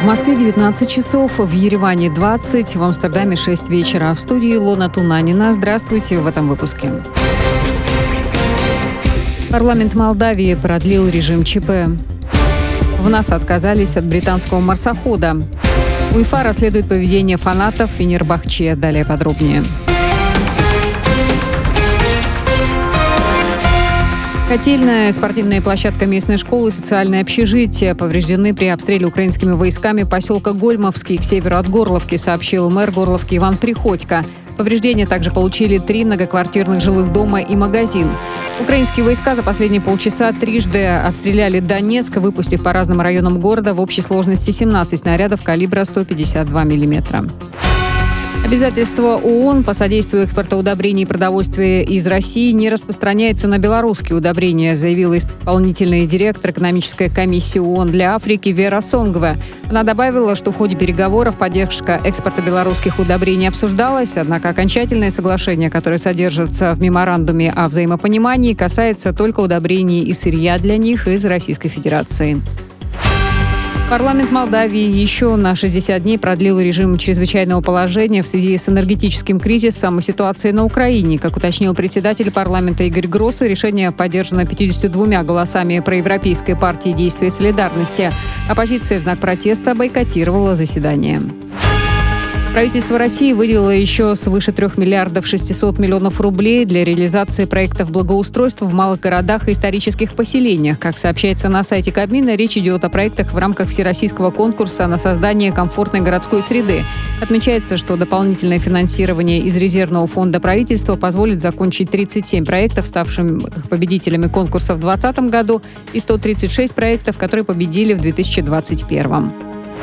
В Москве 19 часов, в Ереване 20, в Амстердаме 6 вечера. В студии Илона Тунанина. Здравствуйте в этом выпуске. Парламент Молдавии продлил режим ЧП. В НАСА отказались от британского марсохода. УЕФА расследует поведение фанатов Фенербахче. Далее подробнее. Котельная, спортивная площадка местной школы, социальное общежитие повреждены при обстреле украинскими войсками поселка Гольмовский к северу от Горловки, сообщил мэр Горловки Иван Приходько. Повреждения также получили 3 многоквартирных жилых дома и магазин. Украинские войска за последние полчаса трижды обстреляли Донецк, выпустив по разным районам города в общей сложности 17 снарядов калибра 152 мм. Обязательство ООН по содействию экспорту удобрений и продовольствия из России не распространяется на белорусские удобрения, заявила исполнительный директор экономической комиссии ООН для Африки Вера Сонгова. Она добавила, что в ходе переговоров поддержка экспорта белорусских удобрений обсуждалась, однако окончательное соглашение, которое содержится в меморандуме о взаимопонимании, касается только удобрений и сырья для них из Российской Федерации. Парламент Молдавии еще на 60 дней продлил режим чрезвычайного положения в связи с энергетическим кризисом и ситуацией на Украине. Как уточнил председатель парламента Игорь Гросс, решение поддержано 52 голосами проевропейской партии «Действия и солидарности». Оппозиция в знак протеста бойкотировала заседание. Правительство России выделило еще свыше 3 миллиардов 600 миллионов рублей для реализации проектов благоустройства в малых городах и исторических поселениях. Как сообщается на сайте Кабмина, речь идет о проектах в рамках всероссийского конкурса на создание комфортной городской среды. Отмечается, что дополнительное финансирование из резервного фонда правительства позволит закончить 37 проектов, ставшим победителями конкурса в 2020 году, и 136 проектов, которые победили в 2021.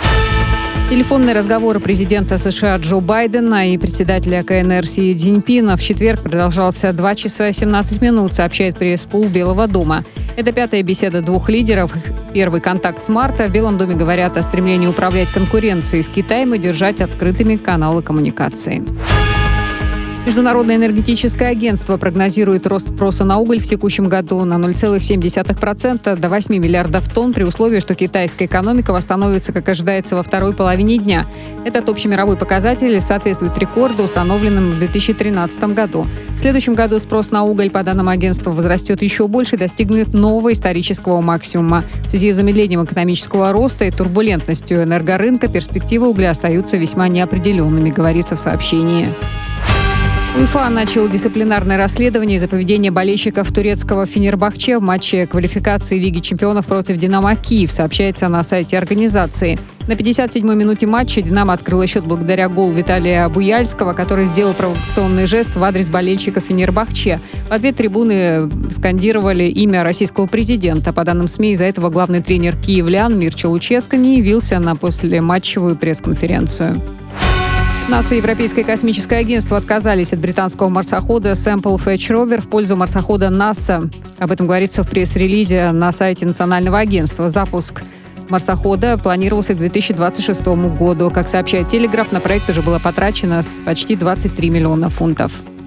Телефонные разговоры президента США Джо Байдена и председателя КНР Си Цзиньпина в четверг продолжался 2 часа 17 минут, сообщает пресс-пул Белого дома. Это 5-я беседа двух лидеров. Первый контакт с марта. В Белом доме говорят о стремлении управлять конкуренцией с Китаем и держать открытыми каналы коммуникации. Международное энергетическое агентство прогнозирует рост спроса на уголь в текущем году на 0,7% до 8 миллиардов тонн при условии, что китайская экономика восстановится, как ожидается, во второй половине дня. Этот общемировой показатель соответствует рекорду, установленному в 2013 году. В следующем году спрос на уголь, по данным агентства, возрастет еще больше и достигнет нового исторического максимума. В связи с замедлением экономического роста и турбулентностью энергорынка перспективы угля остаются весьма неопределенными, говорится в сообщении. УЕФА начал дисциплинарное расследование из-за поведения болельщиков турецкого Фенербахче в матче квалификации Лиги чемпионов против «Динамо Киев», сообщается на сайте организации. На 57-й минуте матча «Динамо» открыло счет благодаря голу Виталия Буяльского, который сделал провокационный жест в адрес болельщиков Фенербахче. В ответ трибуны скандировали имя российского президента. По данным СМИ, из-за этого главный тренер киевлян Мирча Луческо не явился на послематчевую пресс-конференцию. НАСА и Европейское космическое агентство отказались от британского марсохода Sample Fetch Rover в пользу марсохода НАСА. Об этом говорится в пресс-релизе на сайте Национального агентства. Запуск марсохода планировался к 2026 году. Как сообщает Телеграф, на проект уже было потрачено почти 23 миллиона фунтов.